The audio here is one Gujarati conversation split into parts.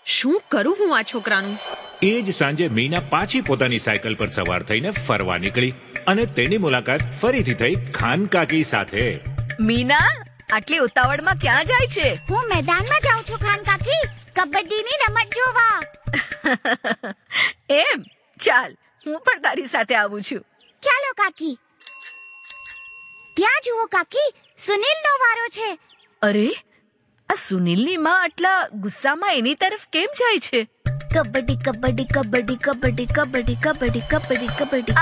શું કરું હું આ છોકરાનું? એ જ સાંજે મીના પાછી પોતાની સાયકલ પર સવાર થઈને ફરવા નીકળી અને તેની મુલાકાત ફરીથી થઈ ખાન કાકી સાથે. મીના, આટલી ઉતાવળમાં ક્યાં જાય છે? હું મેદાનમાં જાઉં છું ખાન કાકી, કબડ્ડીની રમત જોવા. એમ? ચાલ, હું પણ તારી સાથે આવું છું. ચાલો કાકી. ત્યાં જુઓ કાકી, સુનિલનો વારો છે. અરે, આ સુનિલની માં આટલા ગુસ્સામાં એની તરફ કેમ જાય છે? કબડ્ડી કબડ્ડી કબડ્ડી કબડ્ડી કબડ્ડી કબડ્ડી કબડ્ડી કબડ્ડી.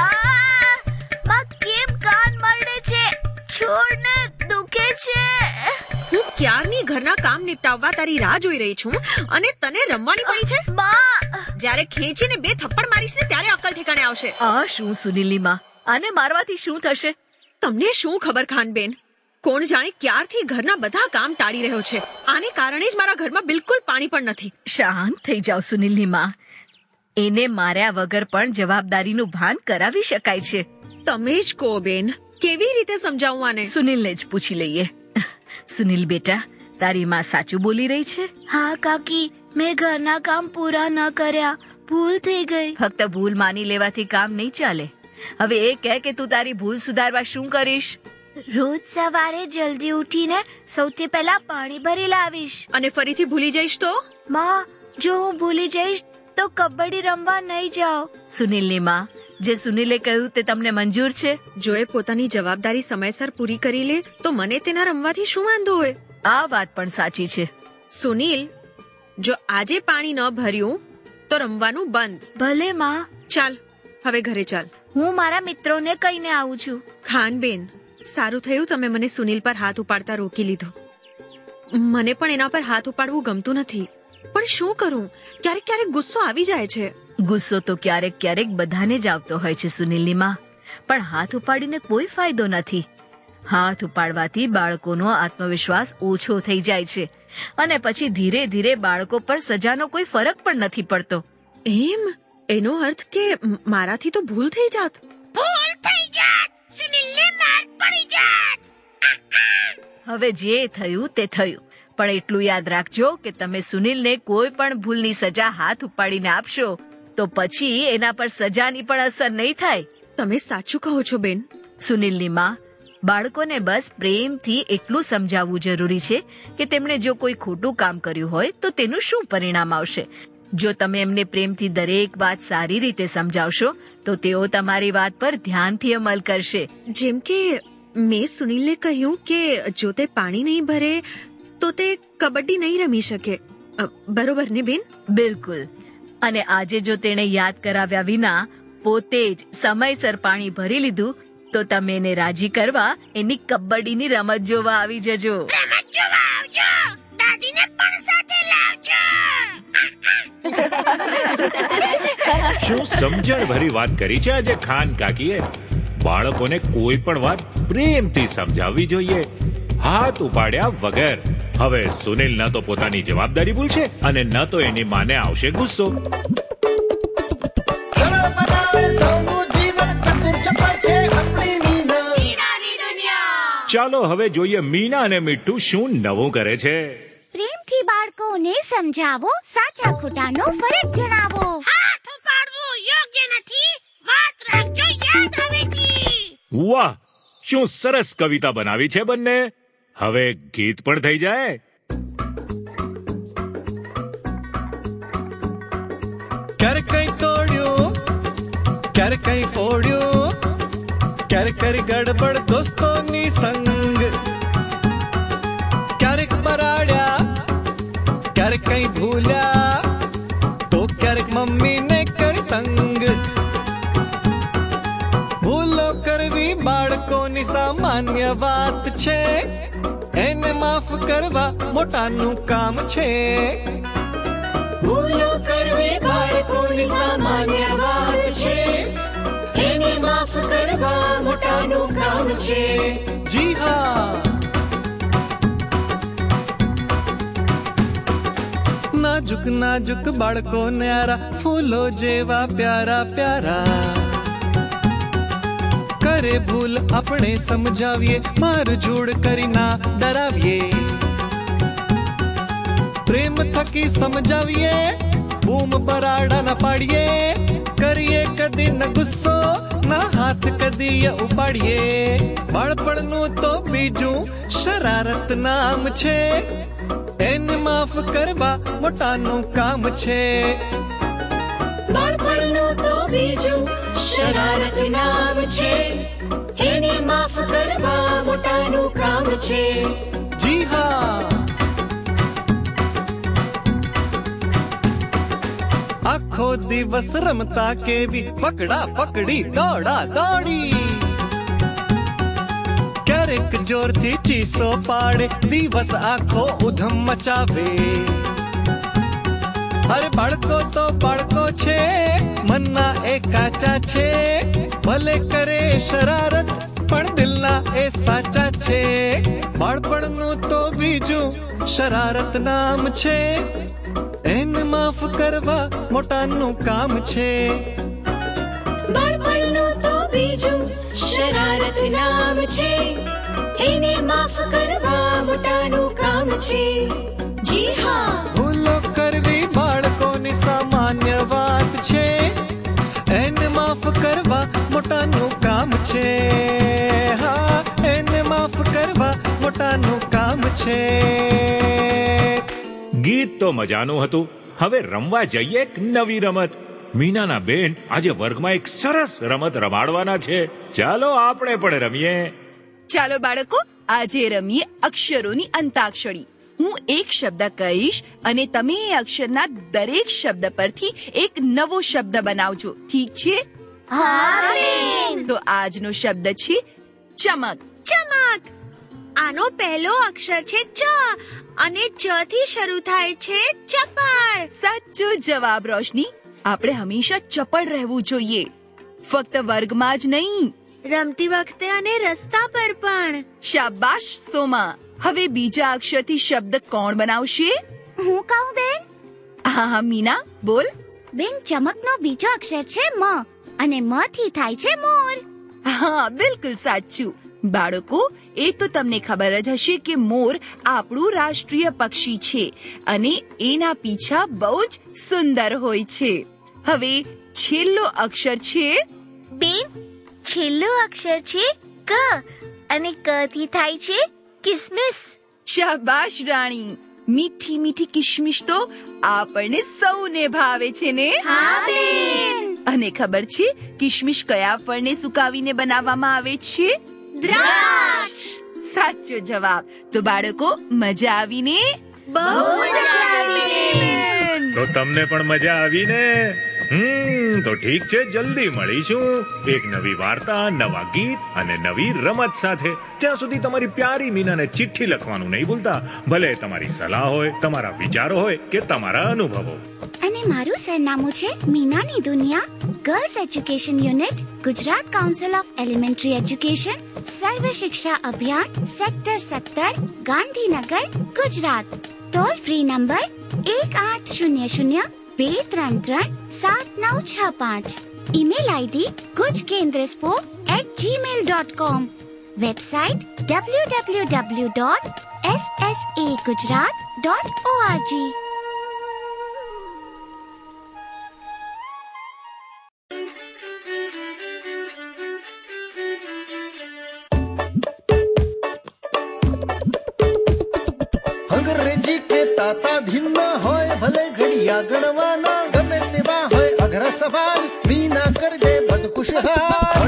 માં કેમ કાન મરડે છે? છોડને, દુખે છે. હું ક્યારની ઘરના કામ નિપટાવવા તારી રાહ જોઈ રહી છું અને તને રમવાની પડી છે? માં, જ્યારે ખેંચીને 2 થપ્પડ મારીશ ને ત્યારે અક્કલ ઠેકાણે આવશે. આ શું સુનિલની માં? આને મારવાથી શું થશે? તમને શું ખબર ખાનબેન? કોણ જાણે ક્યારથી ઘરના બધા કામ ટાળી રહ્યો છે. આને કારણે જ મારા ઘરમાં બિલકુલ પાણી પણ નથી. શાંત થઈ જાઓ સુનિલની માં. એને માર્યા વગર પણ જવાબદારીનું ભાન કરાવી શકાય છે. તમે જ કહો બેન, કેવી રીતે સમજાવું આને? સુનિલને જ પૂછી લઈએ. સુનિલ બેટા, તારી માં સાચું બોલી રહી છે? હા કાકી, મેં ઘરના કામ પૂરા ન કર્યા, ભૂલ થઈ ગઈ. ફક્ત ભૂલ માની લેવાથી કામ નહીં ચાલે. હવે એ કહે કે તું તારી ભૂલ સુધારવા શું કરીશ? રોજ સવારે જલ્દી ઉઠીને સૌથી પહેલા પાણી ભરી લાવીશ. અને ફરીથી ભૂલી જઈશ તો? માં, જો હું ભૂલી જઈશ તો કબડ્ડી રમવા નહીં જાઉં. સુનિલની માં, જે સુનિલે કહ્યું તે તમને મંજૂર છે? જો એ પોતાની જવાબદારી સમયસર પૂરી કરી લે તો મને તેના રમવાથી શું વાંધો હોય? આ વાત પણ સાચી છે. સુનિલ, જો આજે પાણી ન ભર્યું તો રમવાનું બંધ. ભલે માં. ચાલ, હવે ઘરે ચાલ. હું મારા મિત્રોને કહીને આવું છું. ખાનબેન, સારું થયું તમે મને સુનિલ પર હાથ ઉપાડતા રોકી લીધો. મને પણ એના પર હાથ ઉપાડવું ગમતું નથી, પણ શું કરું? ક્યારેક ક્યારેક ગુસ્સો આવી જાય છે. ગુસ્સો તો ક્યારેક ક્યારેક બધાને જ આવતો હોય છે સુનિલની માં, પણ હાથ ઉપાડીને કોઈ ફાયદો નથી. હાથ ઉપાડવાથી બાળકોનો આત્મવિશ્વાસ ઓછો થઈ જાય છે અને પછી ધીરે ધીરે બાળકો પર સજાનો કોઈ ફરક પણ નથી પડતો. એમ? એનો અર્થ કે મારાથી તો ભૂલ થઈ જાત. ભૂલ થઈ જાત, સુનિલને માર પડી જાત. હવે જે થયું તે થયું, પણ એટલું યાદ રાખજો કે તમે સુનિલને કોઈ પણ ભૂલની સજા હાથ ઉપાડીને આપશો તો પછી એના પર સજાની પણ અસર નહીં થાય. તમે સાચું કહો છો બેન. સુનિલની માં, બાળકોને બસ પ્રેમથી એટલું સમજાવવું જરૂરી છે કે તેમણે જો કોઈ ખોટું કામ કર્યું હોય તો તેનું શું પરિણામ આવશે. જો તમે એમને પ્રેમથી દરેક વાત સારી રીતે સમજાવશો તો તેઓ તમારી વાત પર ધ્યાનથી અમલ કરશે. જેમ કે મેં સુનિલને કહ્યું કે જો તે પાણી નહીં ભરે તો તે કબડ્ડી નહીં રમી શકે. બરોબર ને બેન? બિલકુલ. અને આજે જો તેણે યાદ કરાવ્યા વિના પોતે જ સમયસર પાણી ભરી લીધું તો તમે એને રાજી કરવા એની કબડ્ડીની રમત જોવા આવી જજો. રમત જોવા આવજો, દાદીને પણ સાથે લાવજો. શું સમજણ ભરી વાત કરી છે આજે ખાન કાકીએ. બાળકોને કોઈ પણ વાત પ્રેમથી સમજાવવી જોઈએ, હાથ ઉપાડ્યા વગર. હવે સુનિલ ન તો પોતાની જવાબદારી ભૂલશે અને ન તો એની માને આવશે ગુસ્સો. ચાલો હવે જોઈએ મીના અને મીઠું શું નવું કરે છે. પ્રેમથી બાળકોને સમજાવો, સાચા ખોટાનો ફરક જણાવો. હાથ ઉપાડવું યોગ્ય નથી, વાત રાખજો યાદ હવેથી. વાહ, શું સરસ કવિતા બનાવી છે બંને. હવે ગીત પણ થઈ જાય. ક્યારેક કઈ તોડ્યું, ક્યારેક કઈ ફોડ્યું, ક્યારેક કરી ગડબડ દોસ્તોની સંગ, ક્યારેક બરાડ્યા, ક્યારેક કઈ ભૂલ્યા તો ક્યારેક મમ્મીને કરી તંગ. ભૂલો કરવી બાળકોની સામાન્ય વાત છે, એને માફ કરવા મોટાનું કામ છે. ભૂલો કરવી બાળકોની સામાન્ય વાત છે, એને માફ કરવા મોટાનું કામ છે. જી હા, નાજુક નાજુક બાળકો ન્યારા, ફૂલો જેવા પ્યારા પ્યારા. કરે ભૂલ આપણે સમજાવીએ, માર જોડ કરી ના ડરાવીએ. પ્રેમ થકી સમજાવીએ, બૂમ બરાડા ના પાડીએ, કરીએ કદી ન ગુસ્સો, ના હાથ કદી ઉપાડીએ. બાળપણનું તો બીજું શરારત નામ છે, એને માફ કરવા મોટાનું કામ છે. બાળપણનું તો બીજું શરારત નામ છે, એને માફ કરવા મોટાનું કામ છે. જી હા, આખો દિવસ રમતા કેવી પકડા પકડી, દોડા દોડી, ક્યારેક જોરથી ચીસો પાડે, દિવસ આખો ઉધમ મચાવે. અરે બાળકો તો બાળકો છે, મનના એ કાચા છે, ભલે કરે શરારત પણ દિલના એ સાચા છે. બાળપણનું તો બીજું શરારત નામ છે, એને માફ કરવા મોટાનું કામ છે. બાળપણનું તો બીજું શરારત નામ છે, એને માફ કરવા મોટાનું કામ છે. જી હા, ભૂલો કરવી બાળકોની સામાન્ય વાત છે, એને માફ કરવા મોટાનું કામ છે. હા, એને માફ કરવા મોટાનું કામ છે. ગીત તો મજાનું હતું. હવે રમવા જઈએ એક નવી રમત. મીનાના બેન આજે વર્ગમાં એક સરસ રમત રમાડવાના છે. ચાલો આપણે પણ રમીએ. ચાલો બાળકો, આજે રમીએ અક્ષરોની અંતાક્ષરી. હું એક શબ્દ કહીશ અને તમે એ અક્ષરના દરેક શબ્દ પરથી એક નવો શબ્દ બનાવજો. ઠીક છે? હા. તો આજનો શબ્દ છે ચમક. ચમક. આનો પહેલો અક્ષર છે ચ અને ચ થી શરૂ થાય છે ચપળ. સાચો જવાબ રોશની. આપણે હંમેશા ચપળ રહેવું જોઈએ, ફક્ત વર્ગમાં જ નહીં, રમતી વખતે અને રસ્તા પર પણ. શાબાશ સોમા. હવે બીજા અક્ષરથી શબ્દ કોણ બનાવશે? હું કહું બેન? હા મીના, બોલ. બેન, ચમકનો બીજો અક્ષર છે મ અને મ થી થાય છે મોર. હા, બિલકુલ સાચું. બાળકો, એ તો તમને ખબર જ હશે કે મોર આપણું રાષ્ટ્રીય પક્ષી છે અને એના પીછા બહુ જ સુંદર હોય છે. હવે છેલ્લો અક્ષર છે બેન, છેલ્લો અક્ષર છે ક અને ક થી થાય છે કિસમિસ. શાબાશ રાણી. મીઠી મીઠી કિશમિશ તો આપણને સૌને ભાવે છે ને? હા બેન. અને ખબર છે કિશમિશ કયા ફળને સુકાવીને બનાવવામાં આવે છે? દ્રાક્ષ. સાચો જવાબ. તો બાળકો, મજા આવીને? બહુ મજા આવી. તો તમને પણ મજા આવી ને? તો ઠીક છે, જલ્દી મળીશું એક નવી વાર્તા, નવા ગીત અને નવી રમત સાથે. ત્યાં સુધી તમારી પ્યારી મીનાને ચિઠ્ઠી લખવાનું નહીં ભૂલતા. ભલે તમારી સલાહ હોય, તમારા વિચારો હોય કે તમારા અનુભવો. અને મારું સરનામું છે મીનાની દુનિયા, girls education unit, Gujarat council of elementary education, Sarva Shiksha Abhiyan, sector 17, Gandhinagar, Gujarat. Toll free number 1800-233-7965. Email ID gujkendraspo@gmail.com. Website www.ssagujarat.org. અંગ્રેજી કે તાતા ધીના હોય, ભલે ઘડિયા ગણવાના, ગમે તેવા હોય અઘરા સવાલ, મીના કર દે બદ ખુશહાલ.